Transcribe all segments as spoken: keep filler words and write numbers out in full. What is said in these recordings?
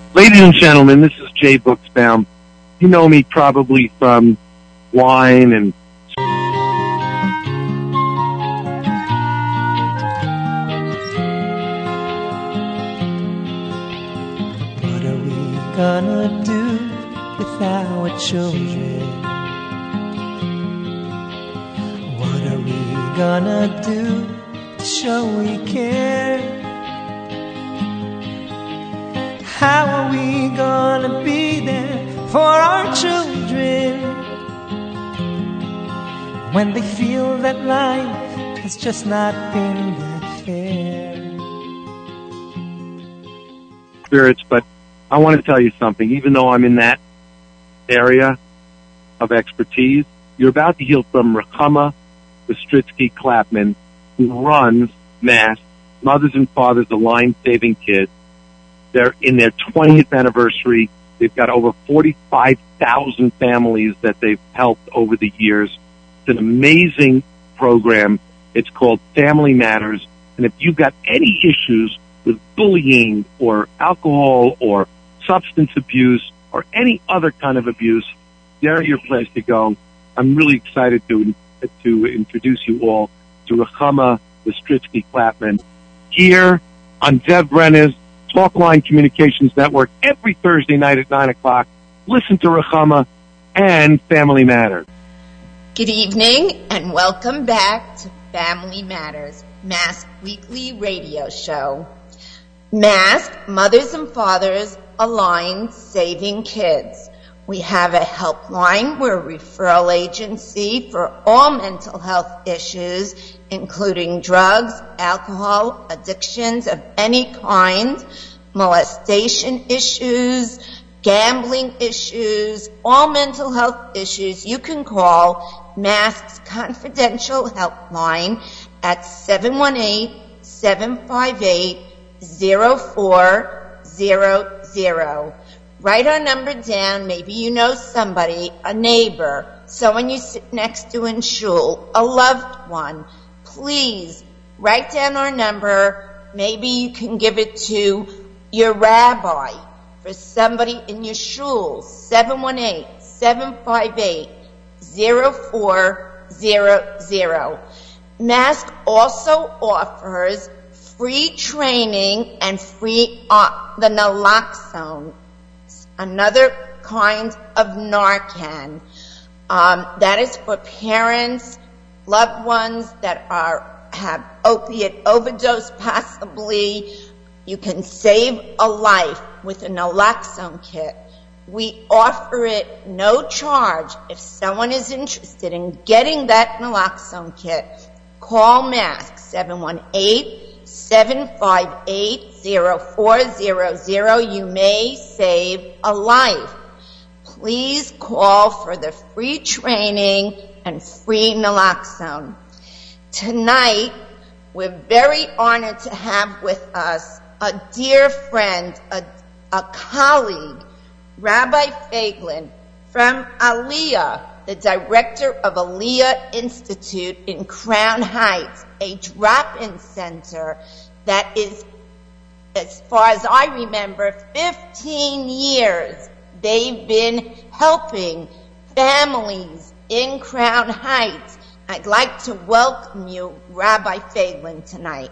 Ladies and gentlemen, this is Jay Buchsbaum. You know me probably from wine and... What are we gonna do with our children? What are we gonna do to show we care? How are we gonna be there for our children when they feel that life has just not been that fair? Spirits, but I want to tell you something. Even though I'm in that area of expertise, you're about to hear from Ruchama Bistritsky-Klapman, who runs MASK, Mothers and Fathers Aligned Saving Kids. They're in their twentieth anniversary. They've got over forty-five thousand families that they've helped over the years. It's an amazing program. It's called Family Matters. And if you've got any issues with bullying or alcohol or substance abuse or any other kind of abuse, they're your place to go. I'm really excited to to introduce you all to Ruchama Bistritsky-Klapman here on Zev Brenner's Talkline Communications Network every Thursday night at nine o'clock. Listen to Ruchama and Family Matters. Good evening and welcome back to Family Matters, MASK Weekly Radio Show. MASK, Mothers and Fathers Aligned Saving Kids. We have a helpline. We're a referral agency for all mental health issues, including drugs, alcohol, addictions of any kind, molestation issues, gambling issues, all mental health issues. You can call MASK's confidential helpline at seven one eight, seven five eight, zero four zero zero. Write our number down. Maybe you know somebody, a neighbor, someone you sit next to in shul, a loved one. Please write down our number. Maybe you can give it to your rabbi, for somebody in your shul, seven one eight, seven five eight, zero four zero zero. MASK also offers free training and free uh, the naloxone, another kind of Narcan. Um, that is for parents, loved ones that are have opiate overdose possibly. You can save a life with a naloxone kit. We offer it no charge. If someone is interested in getting that naloxone kit, call MASK seven one eight, seven five eight, zero four zero zero. You may save a life. Please call for the free training and free naloxone. Tonight, we're very honored to have with us a dear friend, a, a colleague, Rabbi Feiglin from Aliyah, the director of Aliyah Institute in Crown Heights, a drop-in center that is, as far as I remember, fifteen years they've been helping families in Crown Heights. I'd like to welcome you, Rabbi Feiglin, tonight.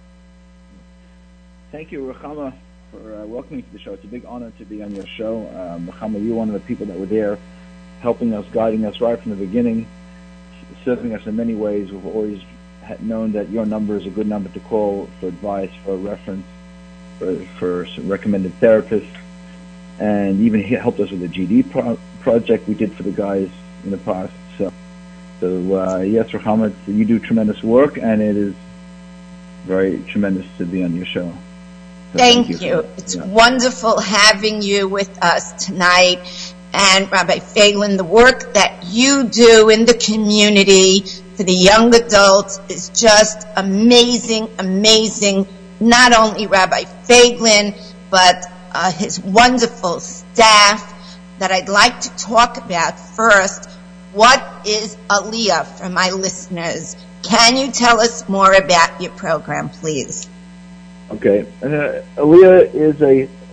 Thank you, Ruchama, for uh, welcoming me to the show. It's a big honor to be on your show. Um, Ruchama, you're one of the people that were there helping us, guiding us right from the beginning, serving us in many ways. We've always had known that your number is a good number to call for advice, for reference, for, for some recommended therapists, and even he helped us with the G D pro- project we did for the guys in the past. So, so uh, yes, Ruchama, you do tremendous work, and it is very tremendous to be on your show. So thank, thank you. you. It's yeah. wonderful having you with us tonight. And Rabbi Feiglin, the work that you do in the community for the young adults is just amazing, amazing. Not only Rabbi Feiglin, but uh, his wonderful staff that I'd like to talk about first. What is Aliyah for my listeners? Can you tell us more about your program, please? Okay. Uh, Aliyah is a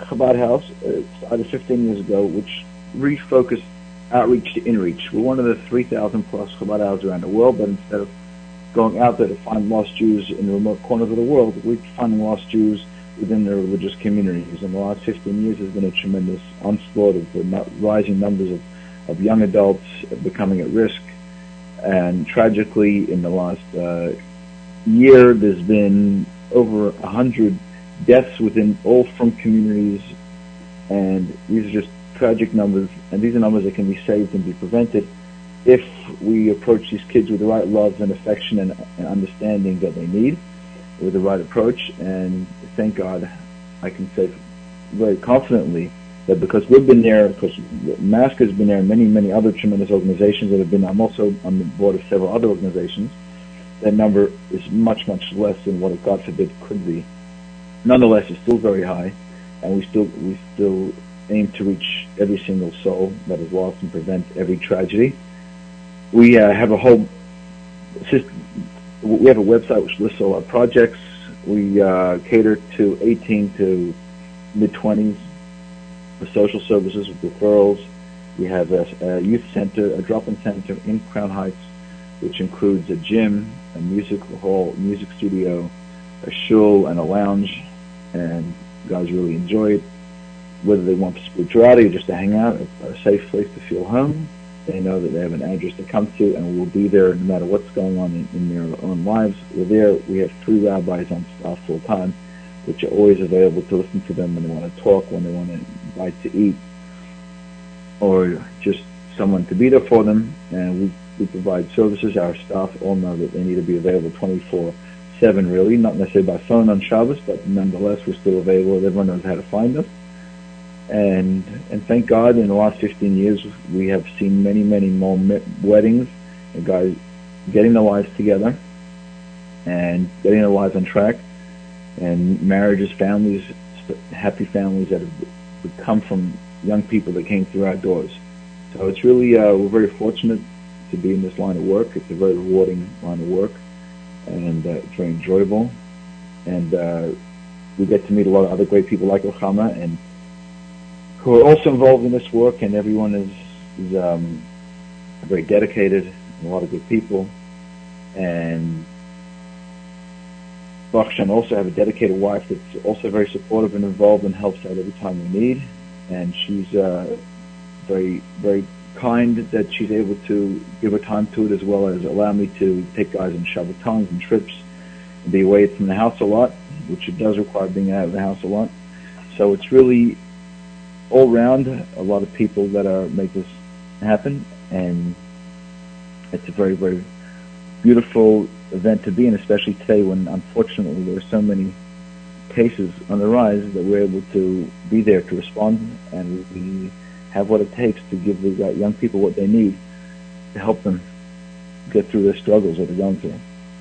Chabad House. It started fifteen years ago, which refocused outreach to inreach. We're one of the three thousand plus Chabad houses around the world, but instead of going out there to find lost Jews in the remote corners of the world, we're finding lost Jews within their religious communities. In the last fifteen years, there's been a tremendous onslaught of the rising numbers of, of young adults becoming at risk. And tragically, in the last uh, year, there's been over a hundred deaths within all from communities, and these are just tragic numbers, and these are numbers that can be saved and be prevented if we approach these kids with the right love and affection and, and understanding that they need, with the right approach. And thank God, I can say very confidently that because we've been there, because Mask has been there, and many, many other tremendous organizations that have been, I'm also on the board of several other organizations, that number is much, much less than what it, God forbid, could be. Nonetheless, it's still very high, and we still, we still aim to reach every single soul that is lost and prevent every tragedy. We uh, have a whole system. We have a website which lists all our projects. We uh, cater to eighteen to mid-twenties for social services with referrals. We have a, a youth center, a drop-in center in Crown Heights, which includes a gym, a music hall, music studio, a shul, and a lounge. And guys really enjoy it. Whether they want spirituality or just to hang out, a safe place to feel home. They know that they have an address to come to, and we'll be there no matter what's going on in, in their own lives. We're there. We have three rabbis on staff full time, which are always available to listen to them when they want to talk, when they want to invite to eat, or just someone to be there for them. And we, we provide services. Our staff all know that they need to be available twenty-four seven, really, not necessarily by phone on Shabbos, but nonetheless, we're still available. Everyone knows how to find us. And and thank God, in the last fifteen years, we have seen many, many more weddings and guys getting their lives together and getting their lives on track, and marriages, families, happy families that have come from young people that came through our doors. So it's really, uh, we're very fortunate to be in this line of work. It's a very rewarding line of work, and uh, it's very enjoyable. And uh, we get to meet a lot of other great people like Ruchama, and who are also involved in this work, and everyone is, is um, very dedicated, and a lot of good people. And Baruch Hashem also have a dedicated wife that's also very supportive and involved and helps out every time we need. And she's uh, very, very kind that she's able to give her time to it, as well as allow me to take guys on Shabbatons and trips and be away from the house a lot, which it does require being out of the house a lot. So it's really all round a lot of people that are make this happen, and it's a very, very beautiful event to be in, especially today when unfortunately there are so many cases on the rise, that we're able to be there to respond, and we have what it takes to give the young people what they need to help them get through their struggles that they're going through.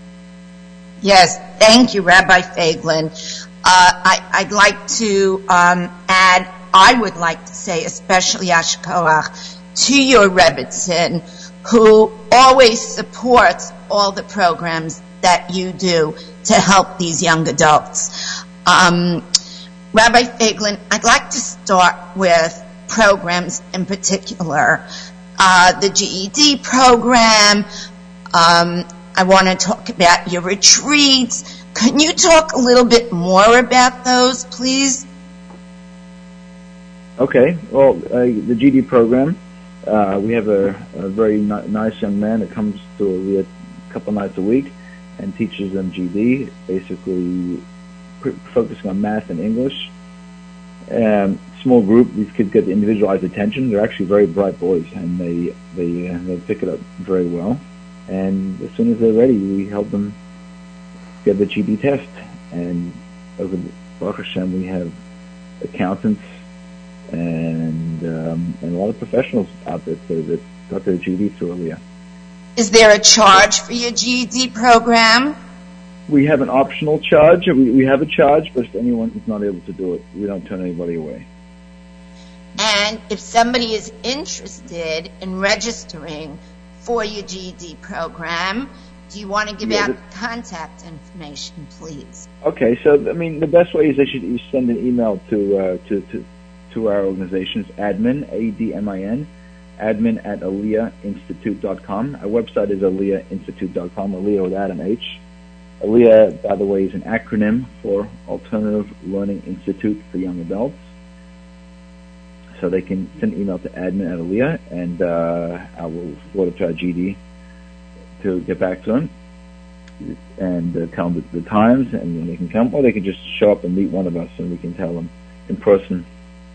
Yes, thank you, Rabbi Feiglin. Uh, I, I'd like to um, add, I would like to say especially Yasher Koach to your Rebbitzin, who always supports all the programs that you do to help these young adults. Um, Rabbi Feiglin, I'd like to start with programs in particular. Uh, the G E D program, um, I want to talk about your retreats. Can you talk a little bit more about those, please? Okay. Well, uh, the G E D program, uh, we have a, a very ni- nice young man that comes to a couple nights a week and teaches them G E D, basically pr- focusing on math and English. Um, small group, these kids get the individualized attention. They're actually very bright boys, and they they uh, they pick it up very well. And as soon as they're ready, we help them get the G E D test. And over the Baruch Hashem, we have accountants and um, and a lot of professionals out there that, that got their G E D through Aliyah. Is there a charge for your G E D program? We have an optional charge. We, we have a charge, but if anyone is not able to do it, we don't turn anybody away. And if somebody is interested in registering for your G E D program, do you want to give Yeah, out the- contact information, please? Okay, so I mean, the best way is they should you send an email to uh, to, to to our organization's admin, A D M I N, admin at aliyah institute dot com. Our website is aliyah institute dot com, Aliyah without an H. Aliyah, by the way, is an acronym for Alternative Learning Institute for Young Adults. So they can send an email to admin at Aliyah, and uh, I will forward it to our G D to get back to them and uh, tell them the, the times, and then they can come, or they can just show up and meet one of us, and we can tell them in person.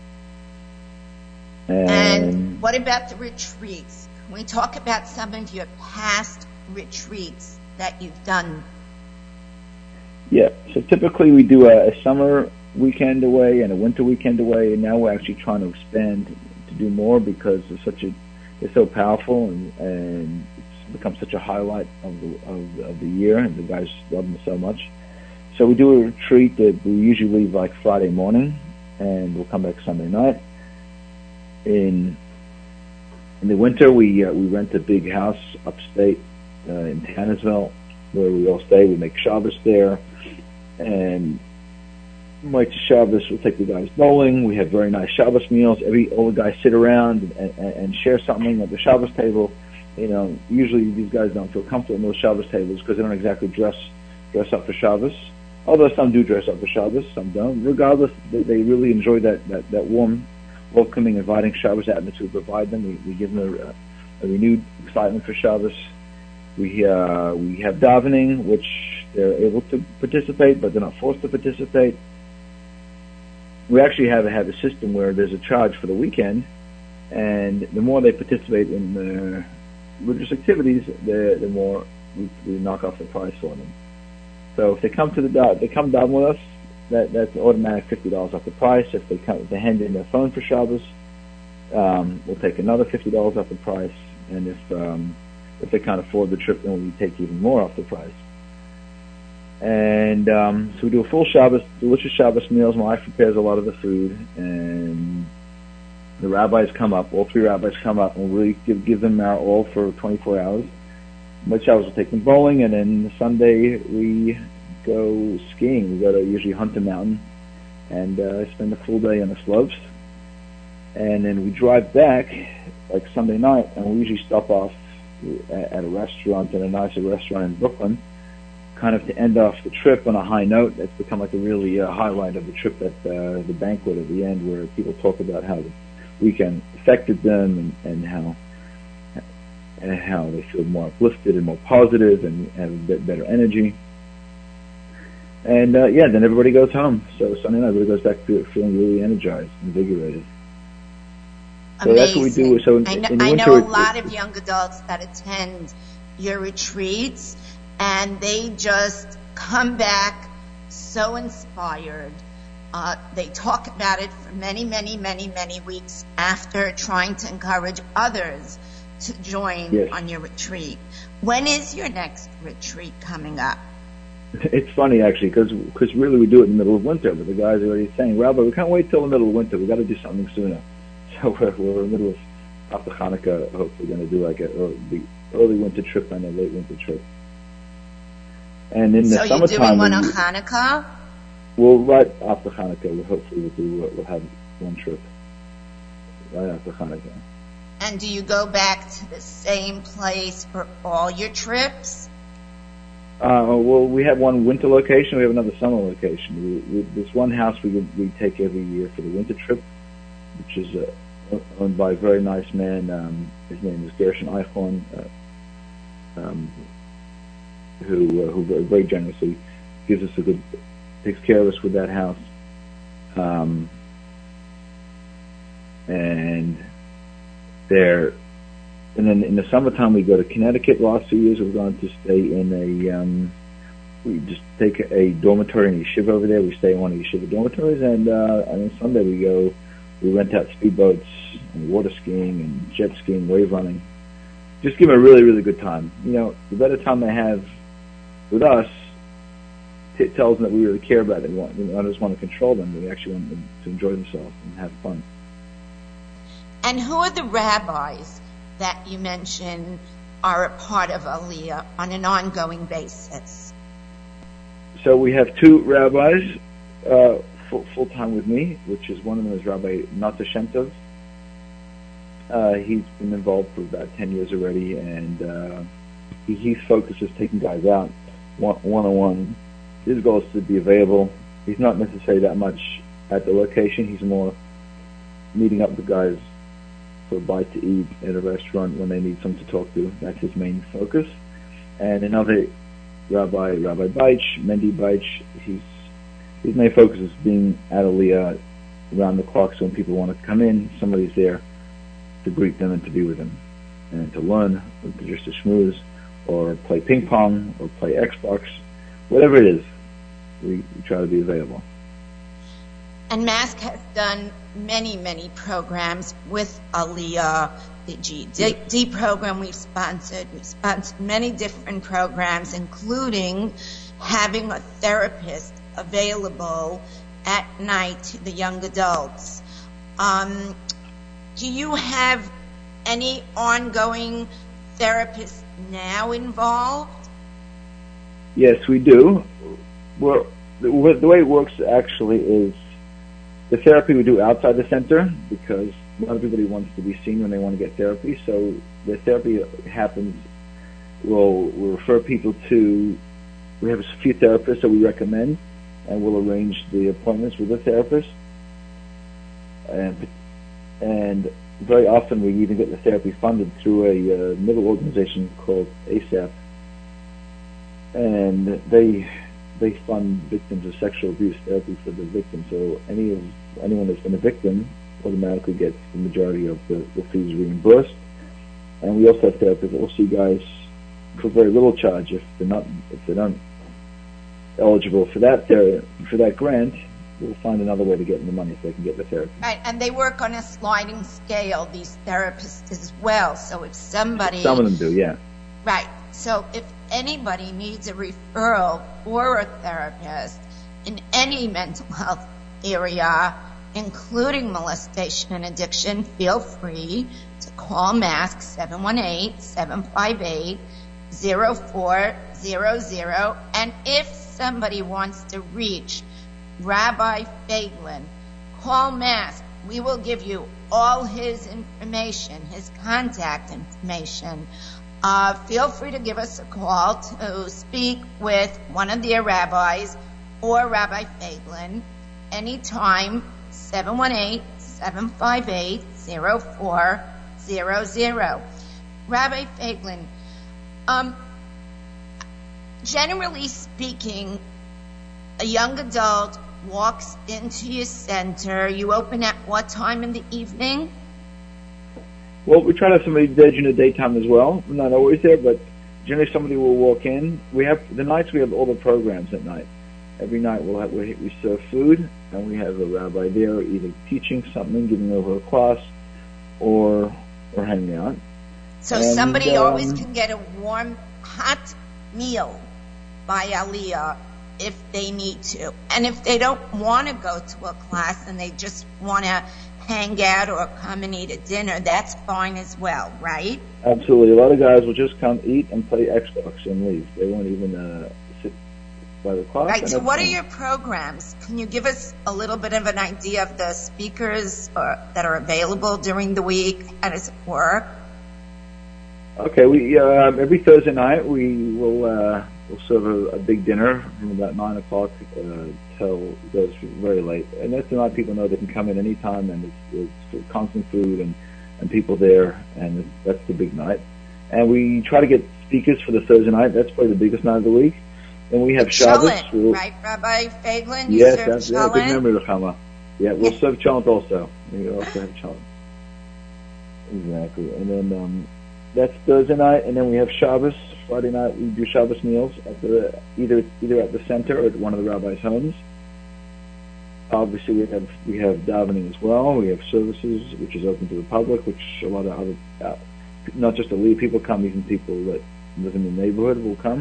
And, And what about the retreats? Can we talk about some of your past retreats that you've done? yeah, so typically we do a, a summer weekend away and a winter weekend away, and now we're actually trying to expand to do more because it's such a, it's so powerful, and, and it's become such a highlight of the of, of the year, and the guys love them so much. So we do a retreat that we usually leave like Friday morning, and we'll come back Sunday night. In in the winter, we uh, we rent a big house upstate uh, in Tannersville, where we all stay. We make Shabbos there, and like Shabbos, we'll take the guys bowling. We have very nice Shabbos meals. Every all the guys sit around and, and, and share something at the Shabbos table. You know, usually these guys don't feel comfortable in those Shabbos tables because they don't exactly dress dress up for Shabbos. Although some do dress up for Shabbos, some don't. Regardless, they, they really enjoy that, that, that warm, welcoming, inviting Shabbos atmosphere we provide them. We, we give them a, a renewed excitement for Shabbos. We uh, we have davening, which they're able to participate, but they're not forced to participate. We actually have have a system where there's a charge for the weekend, and the more they participate in the religious activities, the the more we, we knock off the price for them. So if they come to the da- they come down with us, that that's automatic fifty dollars off the price. If they come, if they hand in their phone for Shabbos, um, we'll take another fifty dollars off the price. And if um, if they can't afford the trip, then we take even more off the price. And um, so we do a full Shabbos, delicious Shabbos meals. My wife prepares a lot of the food, and the rabbis come up. All three rabbis come up, and we give give them our all for twenty-four hours. But Shabbos we'll take them bowling, and then Sunday we go skiing. We go to usually Hunter Mountain, and uh, spend the full day on the slopes. And then we drive back like Sunday night, and we usually stop off at a restaurant, in a nicer restaurant in Brooklyn, kind of to end off the trip on a high note. That's become like a really uh, highlight of the trip, at uh, the banquet at the end, where people talk about how the weekend affected them, and, and how and how they feel more uplifted and more positive and have a bit better energy. And uh, yeah, then everybody goes home. So Sunday night, everybody goes back to feeling really energized, invigorated. So Amazing. that's what we do. So in, I know, in the I winter, know a it- lot of young adults that attend your retreats, and they just come back so inspired. Uh, they talk about it for many, many, many, many weeks after, trying to encourage others to join Yes. on your retreat. When is your next retreat coming up? It's funny, actually, because really we do it in the middle of winter, but the guys are already saying, Rabbi, we can't wait till the middle of winter. We've got to do something sooner. So we're, we're in the middle of, after Hanukkah, hopefully going to do like a early, the early winter trip and a late winter trip. And in the So you're summertime, doing one on we- Hanukkah? well, right after Hanukkah, we'll hopefully we'll, do, we'll have one trip right after Hanukkah. And do you go back to the same place for all your trips? Uh, well, we have one winter location. We have another summer location. We, we, this one house we we take every year for the winter trip, which is uh, owned by a very nice man. Um, his name is Gershon Eichhorn, uh, um, who uh, who very, very generously gives us a good, takes care of us with that house. Um, and there. And then in the summertime, we go to Connecticut. Last few years, we've gone to stay in a, um, we just take a, a dormitory in yeshiva over there. We stay in one of the yeshiva dormitories, and, uh, and on Sunday we go, we rent out speedboats and water skiing and jet skiing, wave running. Just give them a really, really good time. You know, the better time they have with us, it tells them that we really care about them. We want, we don't just want to control them. We actually want them to enjoy themselves and have fun. And who are the rabbis that you mentioned are a part of Aliyah on an ongoing basis? So we have two rabbis uh, full, full-time with me, which is one of them is Rabbi Nata Shem Tov. Uh, he's been involved for about ten years already, and uh, he, his focus is taking guys out one, one-on-one. His goal is to be available. He's not necessarily that much at the location. He's more meeting up with guys for a bite to eat at a restaurant when they need someone to talk to. That's his main focus. And another Rabbi, Rabbi Beitch, Mendy Beitch, he's, his main focus is being at Aliyah around the clock, so when people want to come in, somebody's there to greet them and to be with them and to learn, or to just to schmooze, or play ping pong, or play Xbox, whatever it is, we, we try to be available. And Mask has done many, many programs with Aliyah, the G D, D program we've sponsored. We've sponsored many different programs, including having a therapist available at night to the young adults. Um, do you have any ongoing therapists now involved? Yes, we do. We're, the, the way it works actually is the therapy we do outside the center, because not everybody wants to be seen when they want to get therapy. So the therapy happens, we'll, we'll refer people to, we have a few therapists that we recommend, and we'll arrange the appointments with the therapist. And, and very often we even get the therapy funded through a uh, middle organization called A S A P. And they they fund victims of sexual abuse therapy for the victim. So any of anyone that's been a victim automatically gets the majority of the, the fees reimbursed. And we also have therapists that will see guys for very little charge if they're not if they're not eligible for that ther- for that grant. We'll find another way to get them the money if they can get the therapy. Right, and they work on a sliding scale, these therapists as well. So if somebody... Some of them do, yeah. Right. So if anybody needs a referral for a therapist in any mental health area, including molestation and addiction, feel free to call Mask seven one eight, seven five eight, zero four zero zero. And if somebody wants to reach Rabbi Feiglin, call Mask. We will give you all his information, his contact information. Uh, feel free to give us a call to speak with one of their rabbis or Rabbi Feiglin anytime, seven one eight, seven five eight, zero four zero zero. Rabbi Feiglin, um, generally speaking, a young adult walks into your center. You open at what time in the evening? Well, we try to have somebody there during the daytime as well. We're not always there, but generally somebody will walk in. We have the nights we have all the programs at night. Every night we'll have, we, we serve food, and we have a rabbi there either teaching something, giving over a class, or or hanging out. So and, somebody um, always can get a warm, hot meal by Aliyah if they need to. And if they don't want to go to a class and they just want to hang out or come and eat a dinner, that's fine as well, right? Absolutely. A lot of guys will just come eat and play Xbox and leave. They won't even uh, sit by the class. Right. So what are your programs? Can you give us a little bit of an idea of the speakers or, that are available during the week? How does it work? Okay. We um, every Thursday night we will uh, we'll serve a, a big dinner from about nine o'clock uh, till it goes very late, and that's the night people know they can come in anytime, and it's, it's constant food and, and people there, and it's, that's the big night. And we try to get speakers for the Thursday night. That's probably the biggest night of the week. And we have Shabbos. Cholent, we'll, right, Rabbi Feiglin? You yes, serve that's yeah, good memory, Lechama. Yeah, we'll Yeah. serve cholent also. We also have cholent. Exactly. And then um, that's Thursday night, and then we have Shabbos. Friday night we do Shabbos meals at the either either at the center or at one of the rabbis' homes. Obviously, we have we have davening as well. We have services, which is open to the public, which a lot of other, uh, not just the lead people come, even people that live in the neighborhood will come.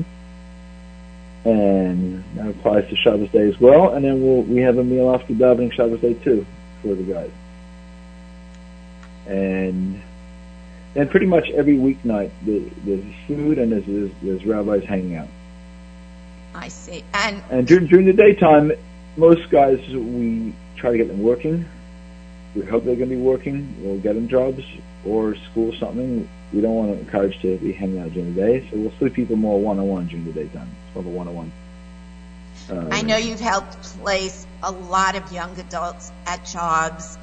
And that applies to Shabbos Day as well. And then we'll, we have a meal after davening Shabbos Day too for the guys. And and pretty much every weeknight there, there's food and there's, there's there's rabbis hanging out. I see. And and during during the daytime, most guys we try to get them working. We hope they're going to be working. We'll get them jobs or school something. We don't want to encourage to be hanging out during the day, so we'll see people more one-on-one during the daytime. It's called a one-on-one. Uh, I know you've helped place a lot of young adults at jobs,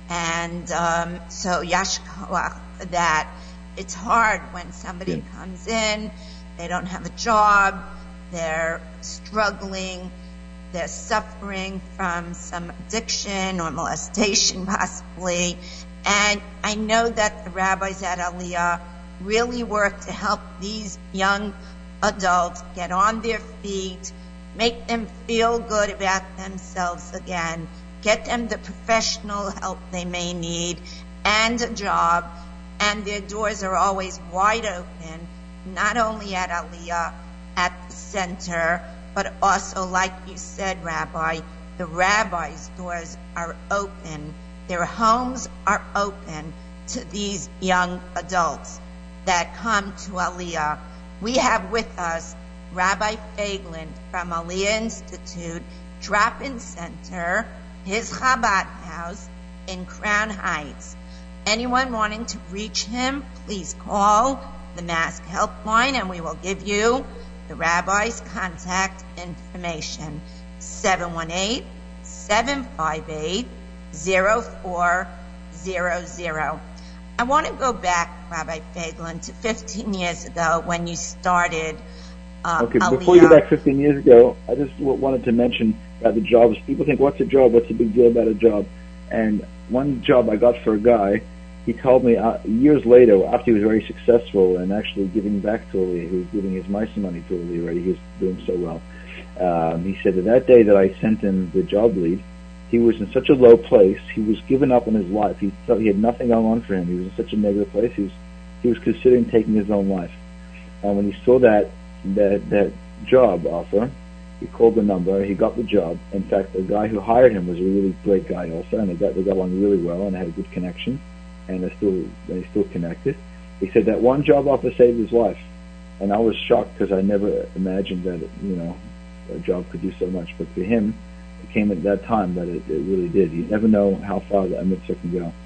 and um, so Yash Koach for that. It's hard when somebody yeah. comes in, they don't have a job, they're struggling, they're suffering from some addiction or molestation possibly, and I know that the rabbis at Aliyah really work to help these young adults get on their feet, make them feel good about themselves again, get them the professional help they may need and a job, and their doors are always wide open, not only at Aliyah, at the center, but also, like you said, Rabbi, the rabbis' doors are open. Their homes are open to these young adults that come to Aliyah. We have with us Rabbi Feiglin from Aliyah Institute, Drop-In Center, his Chabad house in Crown Heights. Anyone wanting to reach him, please call the Mask Helpline and we will give you the rabbi's contact information. seven one eight, seven five eight, zero four zero zero. I want to go back, Rabbi Feiglin, to fifteen years ago when you started uh, Okay, Aliyah. before you go back fifteen years ago, I just w- wanted to mention about the jobs. People think, what's a job? What's the big deal about a job? And one job I got for a guy, he told me uh, years later, after he was very successful and actually giving back to Aliyah, he was giving his mice money to Aliyah already, he was doing so well. Um, he said that that day that I sent him the job lead, he was in such a low place, he was giving up on his life. He thought he had nothing going on for him. He was in such a negative place, he was, he was considering taking his own life. And when he saw that, that, that job offer, he called the number, he got the job. In fact, the guy who hired him was a really great guy also, and they got, they got along really well, and they had a good connection. And they're still, they're still connected. He said that one job offer saved his life. And I was shocked because I never imagined that, you know, a job could do so much. But for him, it came at that time that it, it really did. You never know how far the mitzvah can go.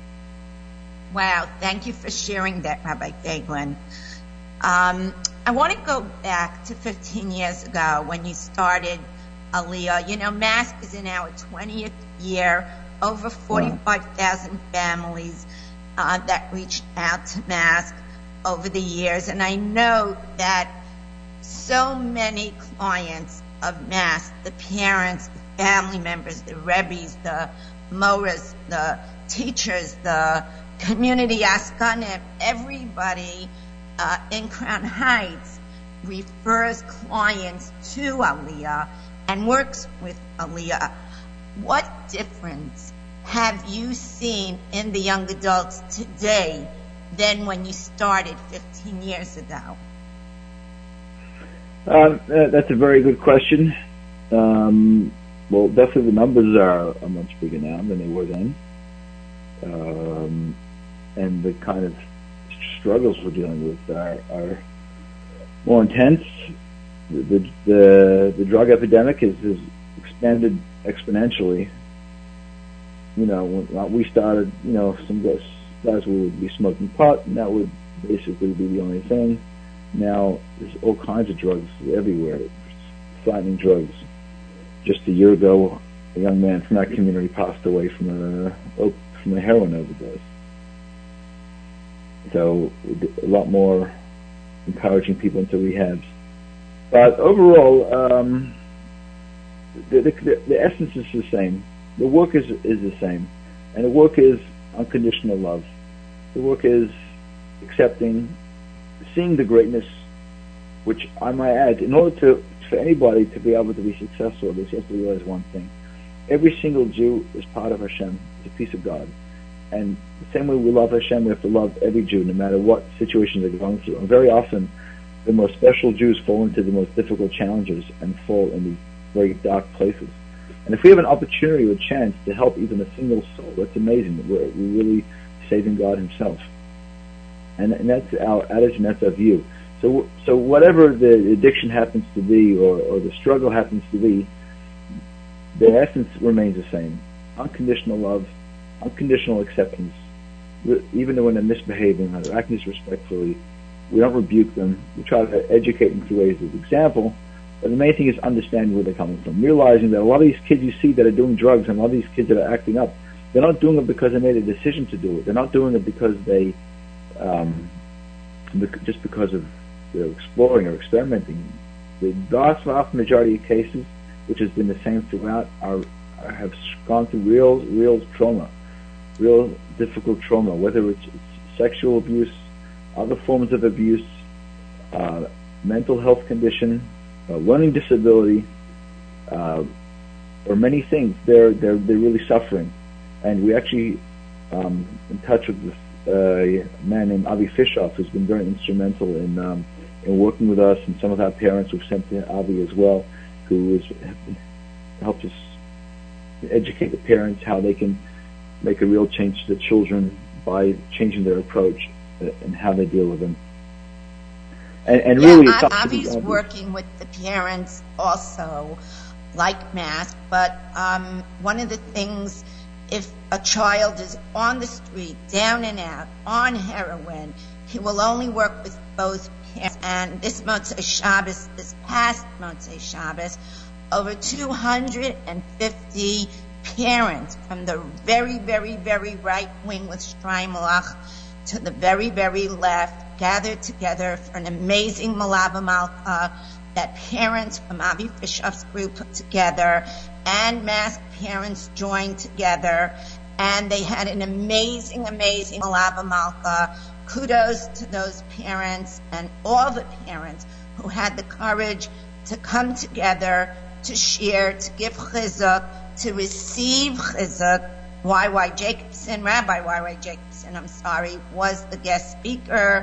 Wow, thank you for sharing that, Rabbi Feiglin. Um, I want to go back to fifteen years ago when you started Aliyah. You know, Mask is in our twentieth year, over forty-five thousand families uh, that reached out to Mask over the years. And I know that so many clients of Mask, the parents, the family members, the Rebbes, the Moras, the teachers, the community Askanim, everybody uh, in Crown Heights refers clients to Aliyah and works with Aliyah. What difference have you seen in the young adults today than when you started fifteen years ago? Um, that's a very good question. Um, well, definitely the numbers are, are much bigger now than they were then. Um, and the kind of struggles we're dealing with are, are more intense. The, the, the, the drug epidemic has, has expanded exponentially. You know, when we started, you know, some guys, guys would be smoking pot, and that would basically be the only thing. Now, there's all kinds of drugs everywhere, frightening drugs. Just a year ago, a young man from that community passed away from a, from a heroin overdose. So, a lot more encouraging people into rehabs. But overall, um, the, the, the essence is the same. The work is, is the same. And the work is unconditional love. The work is accepting, seeing the greatness, which I might add, in order to, for anybody to be able to be successful, they have to realize one thing. Every single Jew is part of Hashem. It's a piece of God. And the same way we love Hashem, we have to love every Jew, no matter what situation they're going through. And very often, the most special Jews fall into the most difficult challenges and fall in these very dark places. And if we have an opportunity or a chance to help even a single soul, that's amazing. We're, we're really saving God Himself. and, and that's our attitude, and that's our view. So, so whatever the addiction happens to be, or, or the struggle happens to be, the essence remains the same: unconditional love, unconditional acceptance. Even when they're misbehaving or they're acting disrespectfully, we don't rebuke them. We try to educate them through ways of example. But the main thing is understanding where they're coming from, realizing that a lot of these kids you see that are doing drugs, and a lot of these kids that are acting up, they're not doing it because they made a decision to do it. They're not doing it because they, um, just because of you know, exploring or experimenting. The vast, vast majority of cases, which has been the same throughout, are, are have gone through real, real trauma. Real difficult trauma, whether it's, it's sexual abuse, other forms of abuse, uh, mental health condition, uh, learning disability, uh, or many things. They're they're they're really suffering, and we actually um, in touch with this uh, man named Avi Fishoff, who's been very instrumental in um, in working with us, and some of our parents we've sent to Avi as well, who has helped us educate the parents how they can make a real change to the children by changing their approach and how they deal with them. And, and yeah, really, it's Avi's working with the parents also, like Mask. But um, one of the things, if a child is on the street, down and out, on heroin, he will only work with both parents. And this Motzei Shabbos, this past Motzei Shabbos, over two hundred fifty parents from the very, very, very right wing with Streimelach to the very, very left gathered together for an amazing Malava Malka that parents from Avi Fishoff's group put together, and Mask parents joined together, and they had an amazing, amazing Malava Malka. Kudos to those parents and all the parents who had the courage to come together, to share, to give chizuk, to receive chizuk. Y Y Jacobson, Rabbi Y Y Jacobson, I'm sorry, was the guest speaker.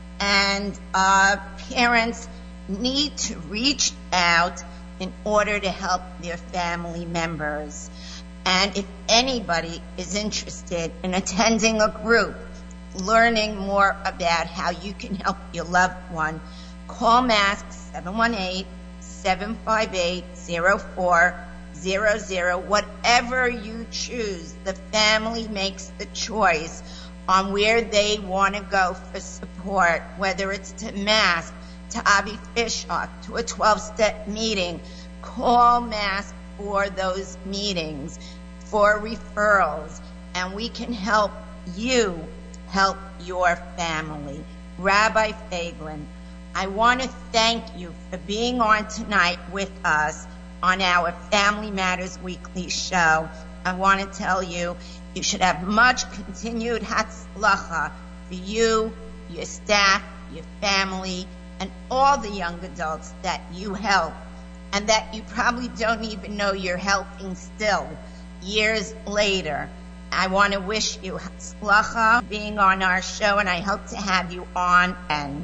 And uh, parents need to reach out in order to help their family members. And if anybody is interested in attending a group, learning more about how you can help your loved one, call Mask seven one eight, seven five eight, zero four zero zero. Whatever you choose, the family makes the choice on where they want to go for support, whether it's to Mask, to Avi Fishoff, to a twelve-step meeting. Call Mask for those meetings, for referrals, and we can help you help your family. Rabbi Feiglin, I want to thank you for being on tonight with us on our Family Matters Weekly show. I want to tell you, you should have much continued hatzlacha for you, your staff, your family, and all the young adults that you help, and that you probably don't even know you're helping still, years later. I want to wish you hatzlacha being on our show, and I hope to have you on and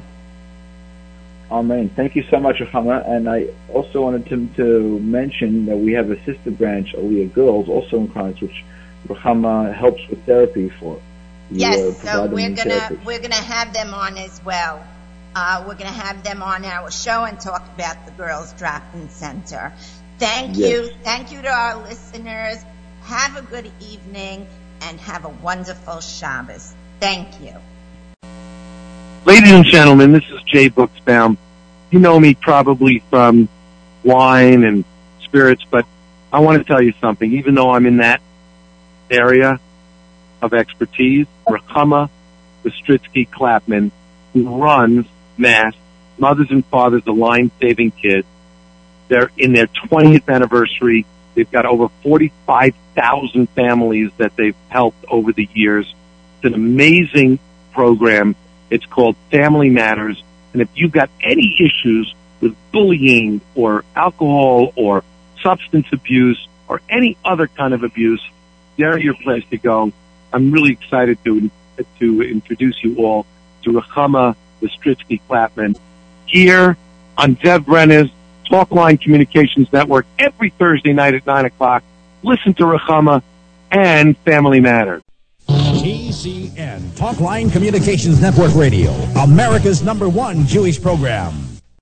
Amen. Thank you so much, Ruchama. And I also wanted to, to mention that we have a sister branch, Aliyah Girls, also in Clarence, which Ruchama helps with therapy for. You, yes, uh, so we're gonna we're gonna have them on as well. Uh, we're gonna have them on our show and talk about the Girls Drop-In Center. Thank yes. you, thank you to our listeners. Have a good evening and have a wonderful Shabbos. Thank you. Ladies and gentlemen, this is Jay Buchsbaum. You know me probably from wine and spirits, but I want to tell you something. Even though I'm in that area of expertise, Ruchama Bistritsky Klapman, who runs Mass, Mothers and Fathers Aligned Saving Kids, they're in their twentieth anniversary. They've got over forty-five thousand families that they've helped over the years. It's an amazing program. It's called Family Matters. And if you've got any issues with bullying or alcohol or substance abuse or any other kind of abuse, they're your place to go. I'm really excited to to introduce you all to Ruchama Bistritsky Klapman here on Zev Brenner's Talkline Communications Network every Thursday night at nine o'clock. Listen to Ruchama and Family Matters. T C N, Talkline Communications Network Radio, America's number one Jewish program.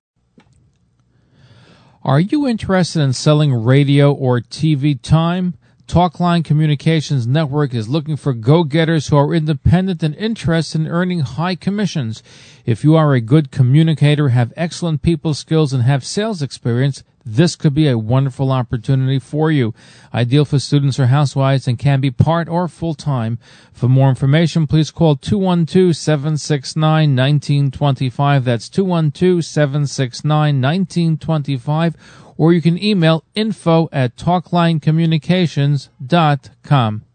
Are you interested in selling radio or T V time? Talkline Communications Network is looking for go-getters who are independent and interested in earning high commissions. If you are a good communicator, have excellent people skills, and have sales experience, this could be a wonderful opportunity for you. Ideal for students or housewives and can be part or full-time. For more information, please call two one two, seven six nine, one nine two five. That's two one two, seven six nine, one nine two five. Or you can email info at talkline communications dot com.